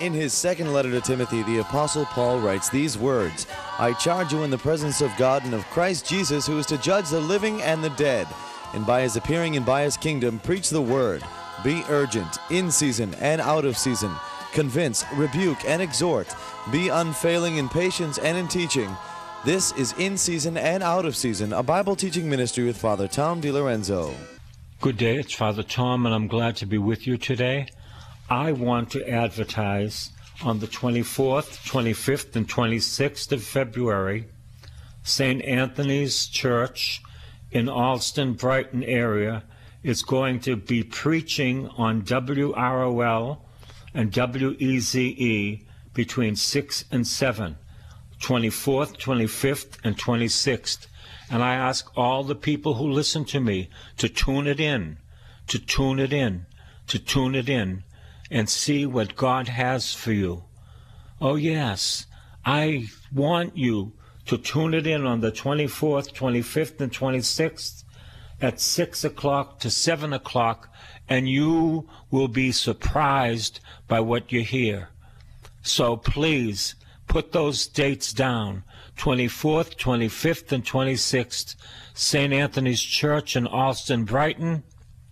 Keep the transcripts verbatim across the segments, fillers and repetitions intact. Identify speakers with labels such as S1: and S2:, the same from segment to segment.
S1: In his second letter to Timothy, the Apostle Paul writes these words, I charge you in the presence of God and of Christ Jesus, who is to judge the living and the dead, and by his appearing and by his kingdom, preach the word. Be urgent, in season and out of season. Convince, rebuke, and exhort. Be unfailing in patience and in teaching. This is In Season and Out of Season, a Bible teaching ministry with Father Tom DiLorenzo.
S2: Good day, it's Father Tom, and I'm glad to be with you today. I want to advertise on the twenty-fourth, twenty-fifth, and twenty-sixth of February, Saint Anthony's Church in Allston, Brighton area is going to be preaching on W R O L and W E Z E between six and seven, twenty-fourth, twenty-fifth, and twenty-sixth. And I ask all the people who listen to me to tune it in, to tune it in, to tune it in, and see what God has for you. Oh yes, I want you to tune it in on the twenty-fourth, twenty-fifth, and twenty-sixth at six o'clock to seven o'clock, and you will be surprised by what you hear. So please, put those dates down, twenty-fourth, twenty-fifth, and twenty-sixth, Saint Anthony's Church in Allston, Brighton,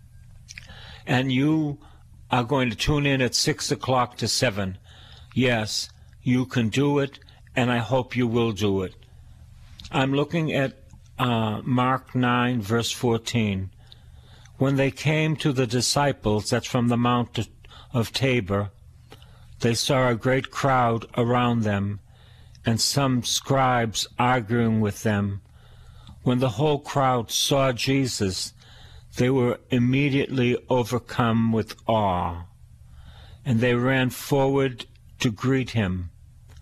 S2: and you are going to tune in at six o'clock to seven. Yes, you can do it, and I hope you will do it. I'm looking at uh, Mark nine, verse fourteen. When they came to the disciples, that's from the Mount of Tabor, they saw a great crowd around them, and some scribes arguing with them. When the whole crowd saw Jesus, they were immediately overcome with awe, and they ran forward to greet him.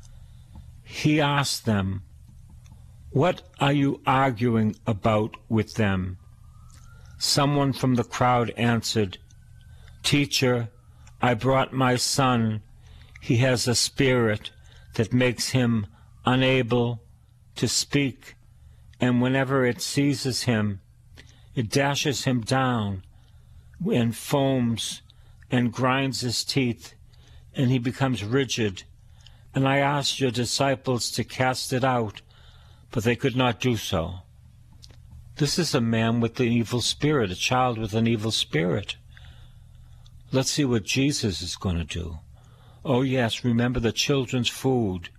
S2: He asked them, "What are you arguing about with them?" Someone from the crowd answered, "Teacher, I brought my son. He has a spirit that makes him unable to speak, and whenever it seizes him, it dashes him down and foams and grinds his teeth, and he becomes rigid. And I asked your disciples to cast it out, but they could not do so." This is a man with an evil spirit, a child with an evil spirit. Let's see what Jesus is going to do. Oh yes, remember the children's food,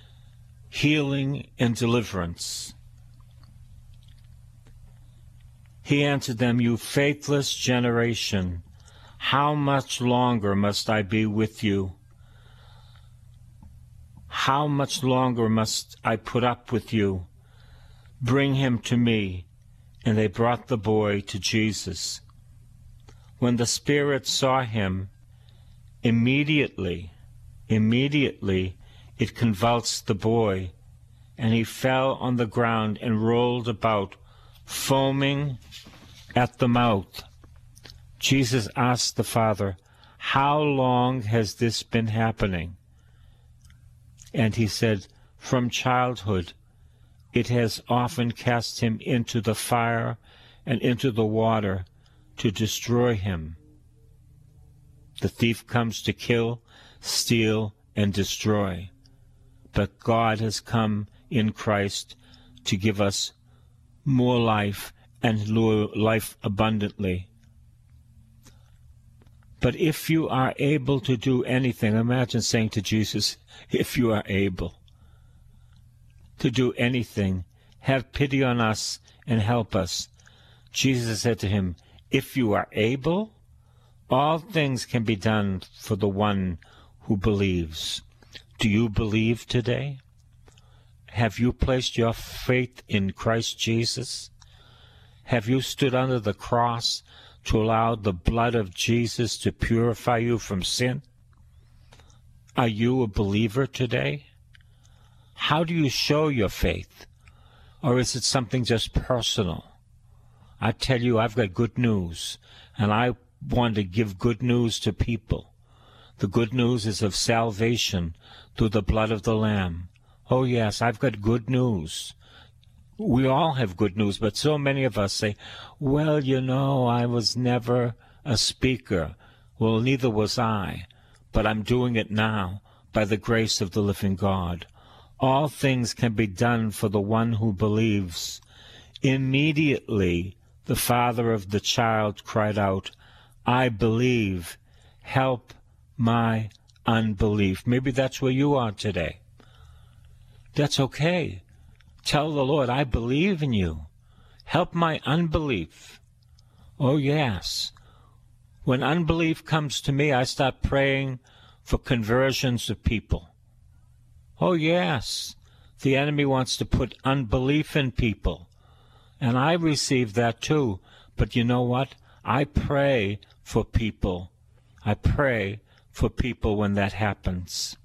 S2: healing and deliverance. He answered them, "You faithless generation, how much longer must I be with you? How much longer must I put up with you? Bring him to me." And they brought the boy to Jesus. When the spirit saw him, immediately, immediately it convulsed the boy, and he fell on the ground and rolled about, foaming at the mouth. Jesus asked the father, "How long has this been happening?" And he said, "From childhood. It has often cast him into the fire and into the water to destroy him. The thief comes to kill, steal, and destroy. But God has come in Christ to give us more life and life abundantly. But if you are able to do anything," imagine saying to Jesus, "If you are able to do anything, have pity on us and help us." Jesus said to him, "If you are able, all things can be done for the one who believes." Do you believe today? Have you placed your faith in Christ Jesus? Have you stood under the cross to allow the blood of Jesus to purify you from sin? Are you a believer today? How do you show your faith? Or is it something just personal? I tell you, I've got good news, and I want to give good news to people. The good news is of salvation through the blood of the Lamb. Oh yes, I've got good news. We all have good news, but so many of us say, "Well, you know, I was never a speaker." Well, neither was I. but I'm doing it now by the grace of the living God. All things can be done for the one who believes. Immediately the father of the child cried out, I believe, help my unbelief. Maybe that's where you are today. That's okay. Tell the Lord, I believe in you. Help my unbelief. Oh, yes. When unbelief comes to me, I start praying for conversions of people. Oh, yes. The enemy wants to put unbelief in people. And I receive that too. But you know what? I pray for people. I pray for people when that happens.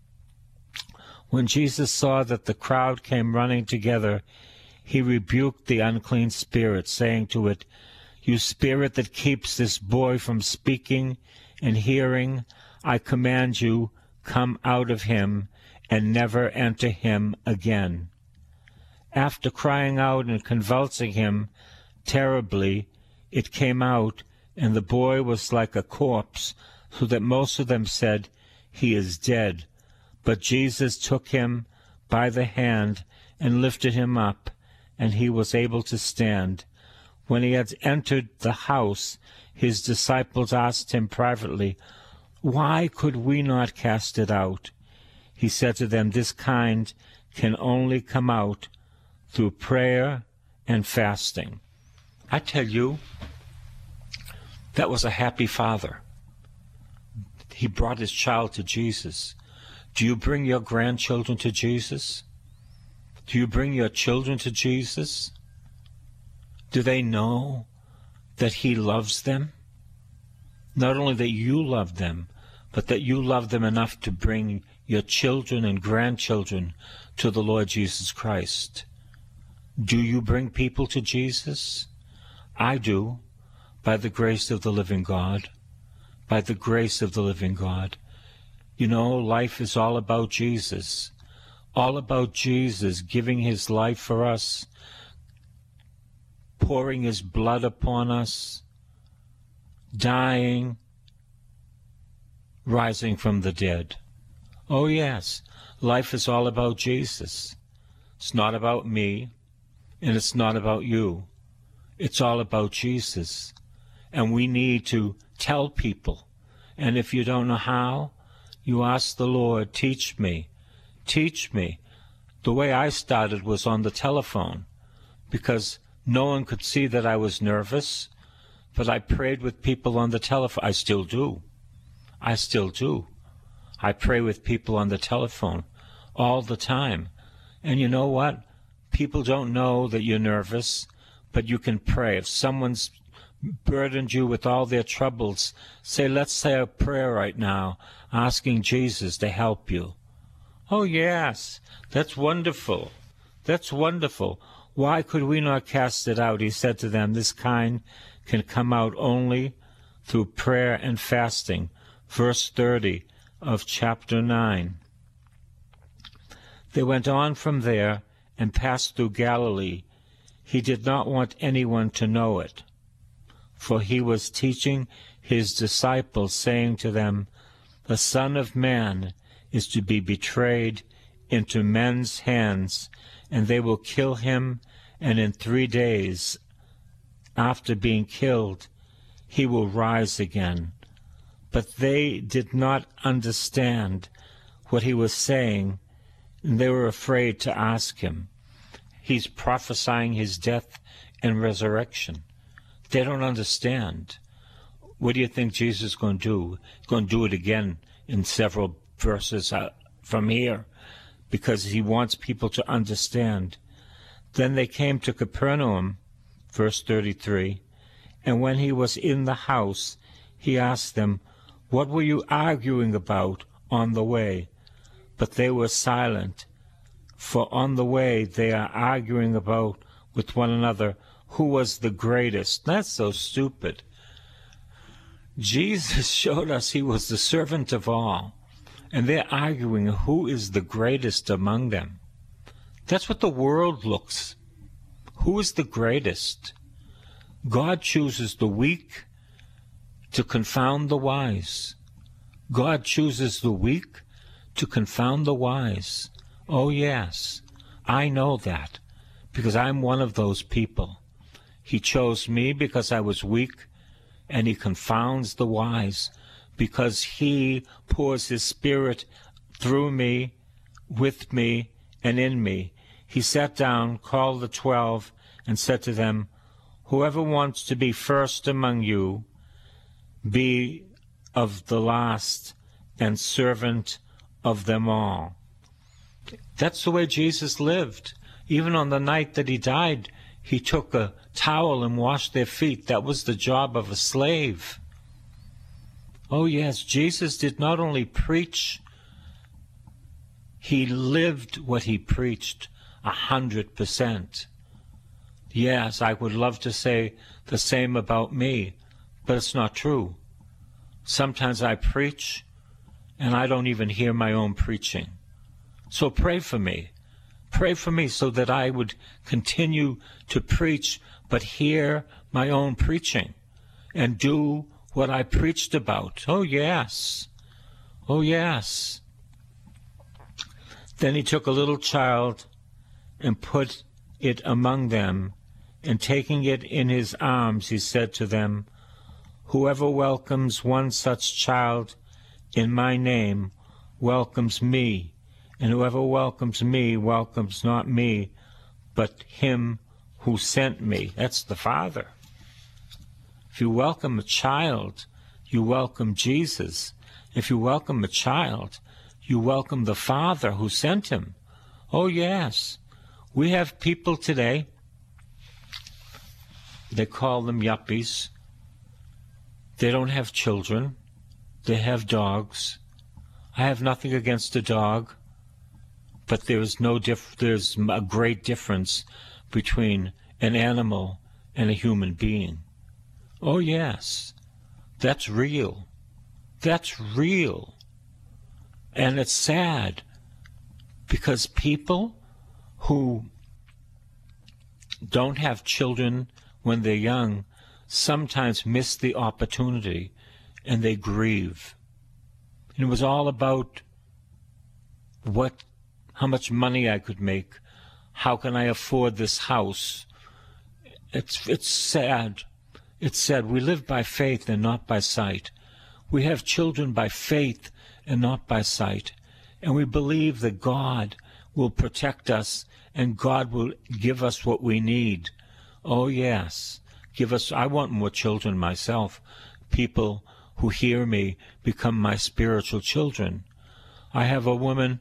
S2: When Jesus saw that the crowd came running together, he rebuked the unclean spirit, saying to it, You spirit that keeps this boy from speaking and hearing, I command you, come out of him and never enter him again. After crying out and convulsing him terribly, it came out, and the boy was like a corpse, so that most of them said, He is dead. But Jesus took him by the hand and lifted him up, and he was able to stand. When he had entered the house, his disciples asked him privately, Why could we not cast it out? He said to them, This kind can only come out through prayer and fasting. I tell you, that was a happy father. He brought his child to Jesus. Do you bring your grandchildren to Jesus? Do you bring your children to Jesus? Do they know that he loves them? Not only that you love them, but that you love them enough to bring your children and grandchildren to the Lord Jesus Christ. Do you bring people to Jesus? I do, by the grace of the living God. By the grace of the living God. You know, life is all about Jesus. All about Jesus giving his life for us, pouring his blood upon us, dying, rising from the dead. Oh yes, life is all about Jesus. It's not about me, and it's not about you. It's all about Jesus. And we need to tell people. And if you don't know how, you ask the Lord, teach me, teach me. The way I started was on the telephone, because no one could see that I was nervous, but I prayed with people on the telephone. I still do. I still do. I pray with people on the telephone all the time. And you know what? People don't know that you're nervous, but you can pray. If someone's burdened you with all their troubles, say, let's say a prayer right now, asking Jesus to help you. Oh, yes, that's wonderful. That's wonderful. Why could we not cast it out? He said to them, this kind can come out only through prayer and fasting. Verse thirty of chapter nine. They went on from there and passed through Galilee. He did not want anyone to know it, for he was teaching his disciples, saying to them, the Son of Man is to be betrayed into men's hands, and they will kill him, and in three days after being killed, he will rise again. But they did not understand what he was saying, and they were afraid to ask him. He's prophesying his death and resurrection. They don't understand. What do you think Jesus is going to do? He's going to do it again in several verses from here, because he wants people to understand. Then they came to Capernaum, verse thirty-three, and when he was in the house, he asked them, what were you arguing about on the way? But they were silent, for on the way they are arguing about with one another who was the greatest. That's so stupid. Jesus showed us he was the servant of all, and they're arguing who is the greatest among them. That's what the world looks. Who is the greatest? God chooses the weak to confound the wise. God chooses the weak to confound the wise. Oh, yes, I know that, because I'm one of those people. He chose me because I was weak, and he confounds the wise because he pours his Spirit through me, with me, and in me. He sat down, called the twelve, and said to them, whoever wants to be first among you, be of the last and servant of them all. That's the way Jesus lived. Even on the night that he died, he took a towel and washed their feet. That was the job of a slave. Oh yes, Jesus did not only preach, he lived what he preached a hundred percent. Yes, I would love to say the same about me, but it's not true. Sometimes I preach, and I don't even hear my own preaching. So pray for me. Pray for me so that I would continue to preach, but hear my own preaching and do what I preached about. Oh, yes. Oh, yes. Then he took a little child and put it among them, and taking it in his arms, he said to them, whoever welcomes one such child in my name welcomes me, and whoever welcomes me welcomes not me, but him who sent me. That's the Father. If you welcome a child, you welcome Jesus. If you welcome a child, you welcome the Father who sent him. Oh, yes. We have people today, they call them yuppies. They don't have children. They have dogs. I have nothing against a dog, but there is no diff- there's a great difference between an animal and a human being. Oh, yes. That's real. That's real. And it's sad because people who don't have children when they're young sometimes miss the opportunity and they grieve. And it was all about what, how much money I could make. How can I afford this house? It's, it's sad. It's sad. We live by faith and not by sight. We have children by faith and not by sight. And we believe that God will protect us and God will give us what we need. Oh, yes. Give us, I want more children myself. People who hear me become my spiritual children. I have a woman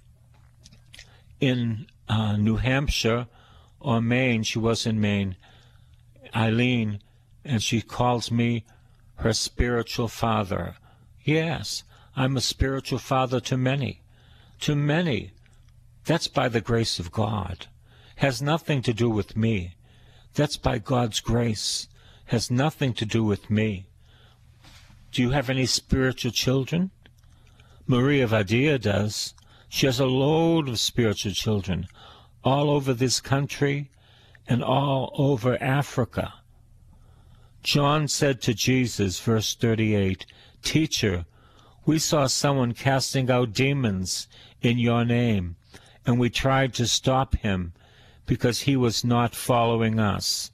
S2: in uh, New Hampshire or Maine. She was in Maine, Eileen, and she calls me her spiritual father. Yes, I'm a spiritual father to many. To many. That's by the grace of God. Has nothing to do with me. That's by God's grace. Has nothing to do with me. Do you have any spiritual children? Maria Vadia does. She has a load of spiritual children all over this country and all over Africa. John said to Jesus, verse thirty-eight, Teacher, we saw someone casting out demons in your name, and we tried to stop him because he was not following us.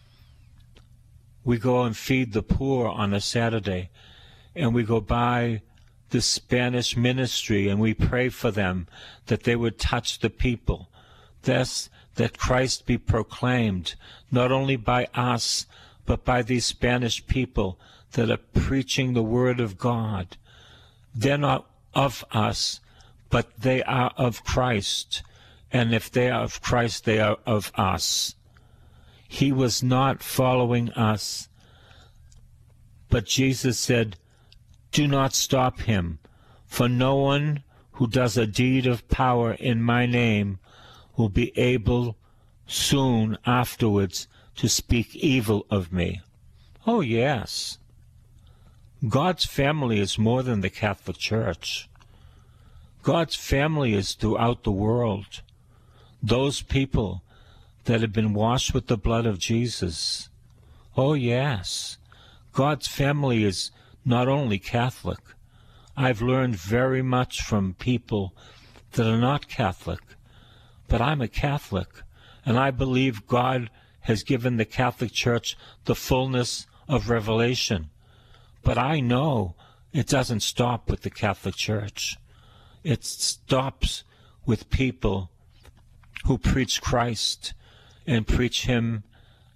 S2: We go and feed the poor on a Saturday, and we go by the Spanish ministry, and we pray for them that they would touch the people. Thus, that Christ be proclaimed, not only by us, but by these Spanish people that are preaching the Word of God. They're not of us, but they are of Christ. And if they are of Christ, they are of us. He was not following us. But Jesus said, do not stop him, for no one who does a deed of power in my name will be able soon afterwards to speak evil of me. Oh, yes. God's family is more than the Catholic Church. God's family is throughout the world. Those people that have been washed with the blood of Jesus. Oh, yes. God's family is not only Catholic. I've learned very much from people that are not Catholic, but I'm a Catholic, and I believe God has given the Catholic Church the fullness of revelation. But I know it doesn't stop with the Catholic Church. It stops with people who preach Christ and preach Him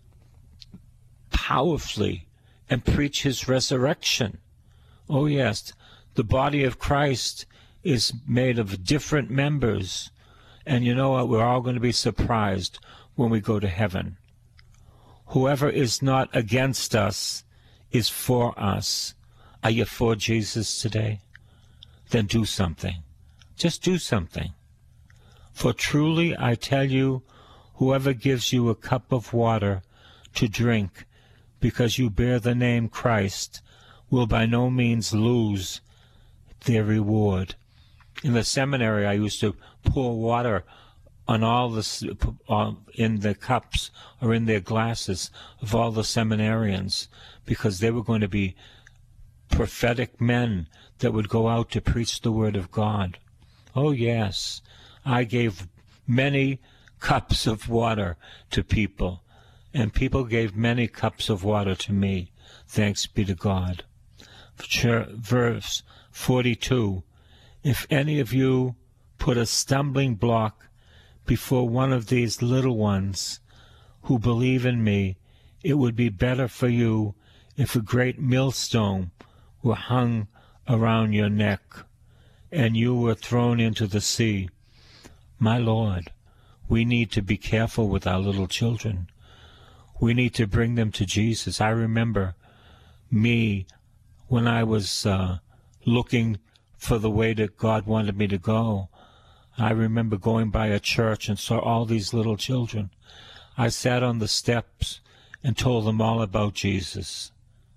S2: powerfully and preach His resurrection. Oh yes, the body of Christ is made of different members, and you know what? We're all going to be surprised when we go to heaven. Whoever is not against us is for us. Are you for Jesus today? Then do something. Just do something. For truly I tell you, whoever gives you a cup of water to drink because you bear the name Christ will by no means lose their reward. In the seminary, I used to pour water on all the uh, in the cups or in their glasses of all the seminarians, because they were going to be prophetic men that would go out to preach the word of God. Oh yes, I gave many cups of water to people, and people gave many cups of water to me. Thanks be to God. Verse forty-two, if any of you put a stumbling block before one of these little ones who believe in me, it would be better for you if a great millstone were hung around your neck and you were thrown into the sea. My Lord, we need to be careful with our little children. We need to bring them to Jesus. I remember me when I was uh, looking for the way that God wanted me to go. I remember going by a church and saw all these little children. I sat on the steps and told them all about Jesus.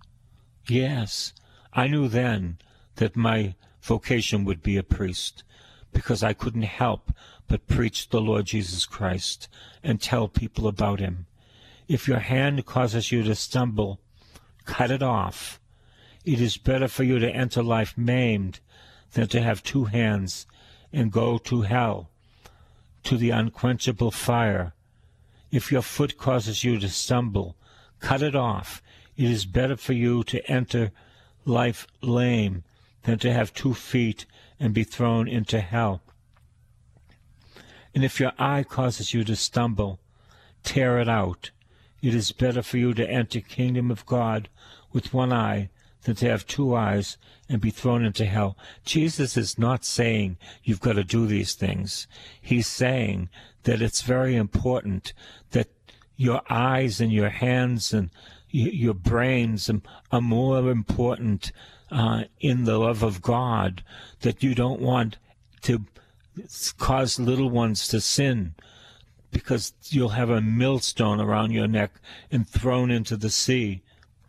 S2: Yes, I knew then that my vocation would be a priest, because I couldn't help but preach the Lord Jesus Christ and tell people about Him. If your hand causes you to stumble, cut it off. It is better for you to enter life maimed than to have two hands and go to hell, to the unquenchable fire. If your foot causes you to stumble, cut it off. It is better for you to enter life lame than to have two feet and be thrown into hell. And if your eye causes you to stumble, tear it out. It is better for you to enter kingdom of God with one eye than to have two eyes and be thrown into hell. Jesus is not saying you've got to do these things. He's saying that it's very important that your eyes and your hands and your brains are more important uh, in the love of God, that you don't want to cause little ones to sin, because you'll have a millstone around your neck and thrown into the sea,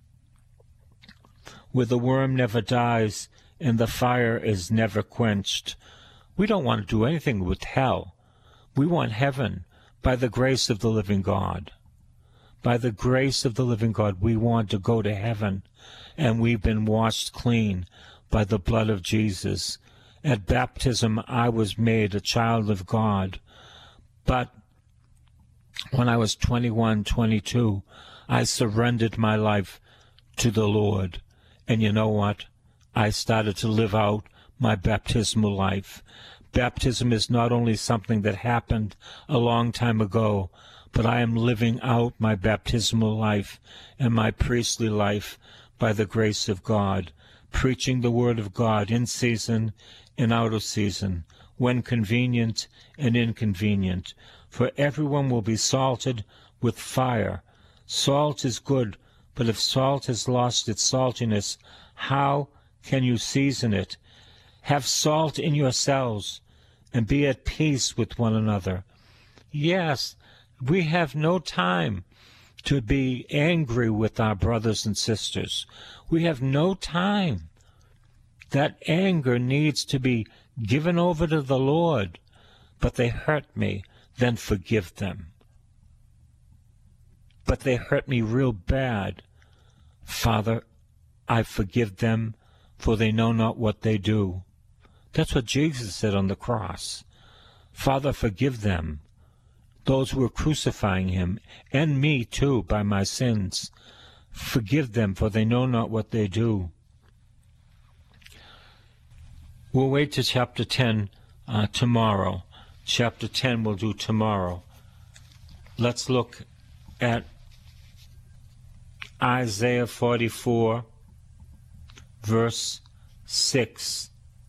S2: where the worm never dies and the fire is never quenched. We don't want to do anything with hell. We want heaven by the grace of the living God. By the grace of the living God, we want to go to heaven, and we've been washed clean by the blood of Jesus. At baptism, I was made a child of God, but when I was twenty-one, twenty-two, I surrendered my life to the Lord. And you know what? I started to live out my baptismal life. Baptism is not only something that happened a long time ago, but I am living out my baptismal life and my priestly life by the grace of God, preaching the word of God in season and out of season, when convenient and inconvenient. For everyone will be salted with fire. Salt is good, but if salt has lost its saltiness, how can you season it? Have salt in yourselves, and be at peace with one another. Yes, we have no time to be angry with our brothers and sisters. We have no time. That anger needs to be given over to the Lord. But they hurt me, then forgive them. But they hurt me real bad. Father, I forgive them, for they know not what they do. That's what Jesus said on the cross. Father, forgive them, those who are crucifying him, and me too, by my sins. Forgive them, for they know not what they do. We'll wait to chapter ten uh, tomorrow. Chapter ten we'll do tomorrow. Let's look at Isaiah forty-four, verse six.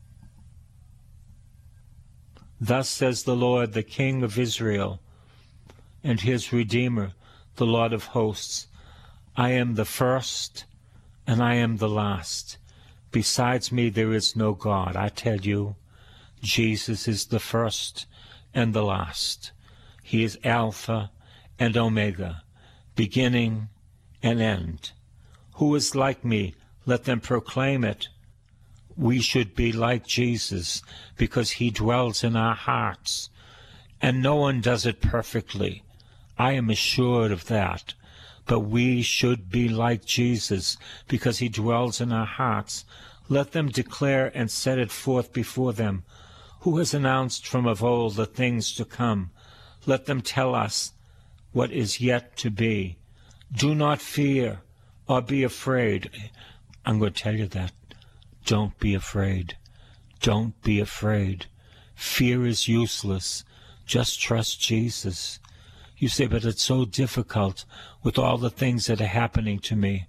S2: Thus says the Lord, the King of Israel, and his Redeemer, the Lord of hosts, I am the first, and I am the last. Besides me there is no God. I tell you, Jesus is the first and the last. He is Alpha and Omega, beginning and end. Who is like me? Let them proclaim it. We should be like Jesus because he dwells in our hearts. And no one does it perfectly. I am assured of that. But we should be like Jesus because he dwells in our hearts. Let them declare and set it forth before them. Who has announced from of old the things to come? Let them tell us what is yet to be. Do not fear or be afraid. I'm going to tell you that. Don't be afraid. Don't be afraid. Fear is useless. Just trust Jesus. You say, but it's so difficult with all the things that are happening to me.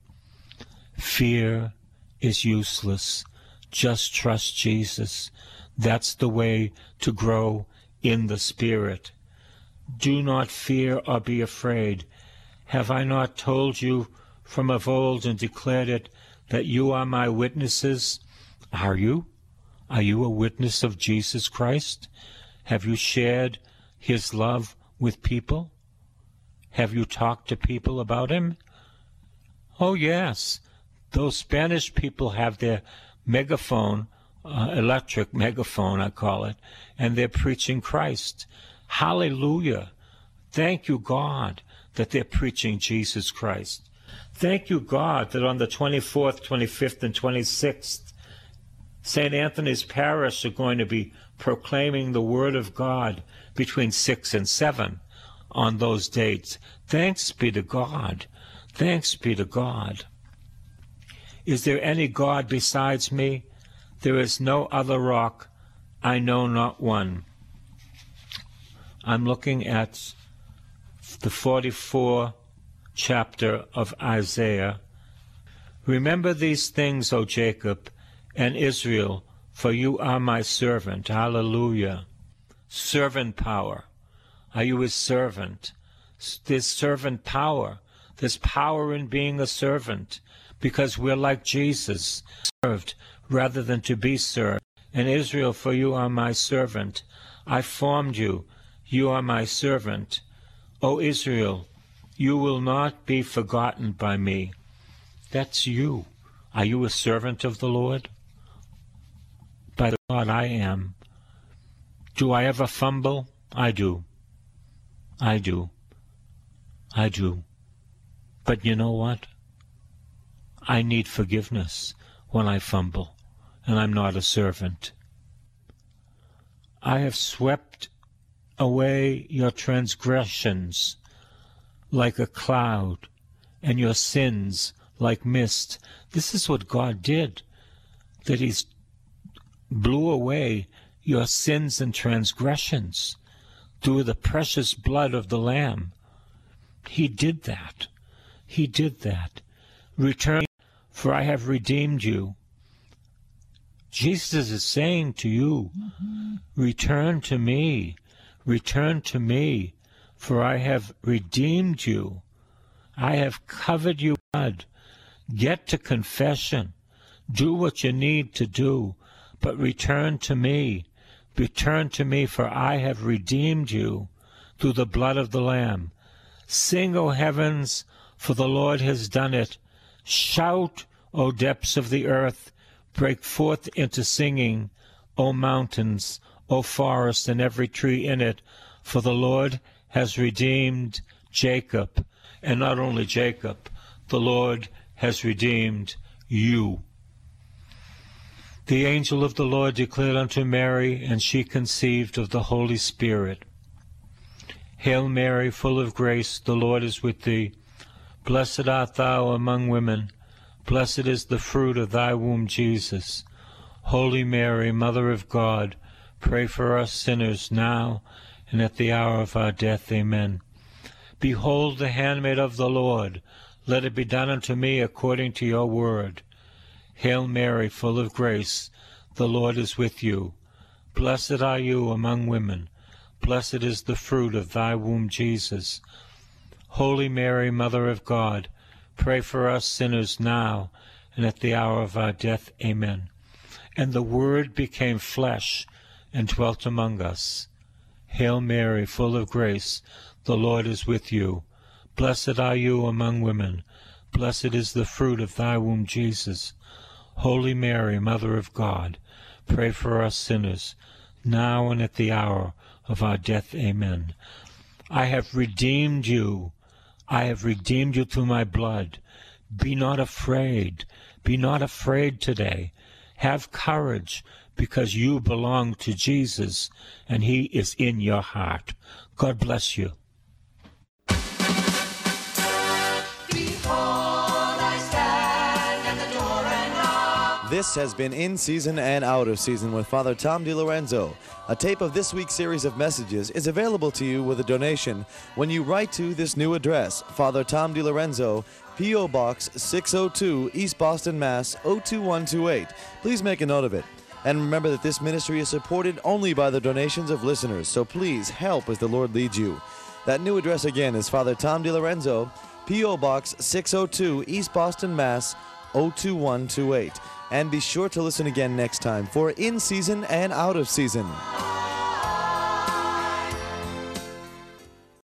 S2: Fear is useless. Just trust Jesus. That's the way to grow in the Spirit. Do not fear or be afraid. Have I not told you from of old and declared it, that you are my witnesses? Are you? Are you a witness of Jesus Christ? Have you shared his love with people? Have you talked to people about him? Oh, yes. Those Spanish people have their megaphone, uh, electric megaphone, I call it, and they're preaching Christ. Hallelujah. Thank you, God, that they're preaching Jesus Christ. Thank you, God, that on the twenty-fourth, twenty-fifth, and twenty-sixth, Saint Anthony's Parish are going to be proclaiming the Word of God between six and seven on those dates. Thanks be to God. Thanks be to God. Is there any God besides me? There is no other rock. I know not one. I'm looking at the forty-fourth chapter of Isaiah. Remember these things, O Jacob and Israel, for you are my servant. Hallelujah. Servant power. Are you his servant? There's servant power. There's power in being a servant, because we're like Jesus, served rather than to be served. And Israel, for you are my servant. I formed you. You are my servant. O Israel, you will not be forgotten by me. That's you. Are you a servant of the Lord? By the God I am. Do I ever fumble? I do. I do. I do. But you know what? I need forgiveness when I fumble, and I'm not a servant. I have swept away your transgressions like a cloud, and your sins like mist. This is what God did, that he's blew away your sins and transgressions through the precious blood of the Lamb. He did that. He did that. Return, for I have redeemed you. Jesus is saying to you, mm-hmm. Return to me, return to me, for I have redeemed you. I have covered you with blood. Get to confession. Do what you need to do, but return to me. Return to me, for I have redeemed you through the blood of the Lamb. Sing, O heavens, for the Lord has done it. Shout, O depths of the earth. Break forth into singing, O mountains, O forest, and every tree in it, for the Lord has redeemed Jacob. And not only Jacob, the Lord has redeemed you. The angel of the Lord declared unto Mary, and she conceived of the Holy Spirit. Hail Mary, full of grace, the Lord is with thee. Blessed art thou among women. Blessed is the fruit of thy womb, Jesus. Holy Mary, Mother of God, pray for us sinners now and at the hour of our death. Amen. Behold the handmaid of the Lord. Let it be done unto me according to your word. Hail Mary, full of grace, the Lord is with you. Blessed are you among women. Blessed is the fruit of thy womb, Jesus. Holy Mary, Mother of God, pray for us sinners now and at the hour of our death. Amen. And the Word became flesh and dwelt among us. Hail Mary, full of grace, the Lord is with you. Blessed are you among women. Blessed is the fruit of thy womb, Jesus. Holy Mary, Mother of God, pray for us sinners, now and at the hour of our death. Amen. I have redeemed you. I have redeemed you through my blood. Be not afraid. Be not afraid today. Have courage, because you belong to Jesus, and he is in your heart. God bless you.
S1: This has been In Season and Out of Season with Father Tom DiLorenzo. A tape of this week's series of messages is available to you with a donation when you write to this new address, Father Tom DiLorenzo, P O. Box six oh two, East Boston, Mass. oh two one two eight. Please make a note of it. And remember that this ministry is supported only by the donations of listeners, so please help as the Lord leads you. That new address again is Father Tom DiLorenzo, P O. Box six oh two, East Boston, Mass. oh two one two eight. And be sure to listen again next time for In Season and Out of Season.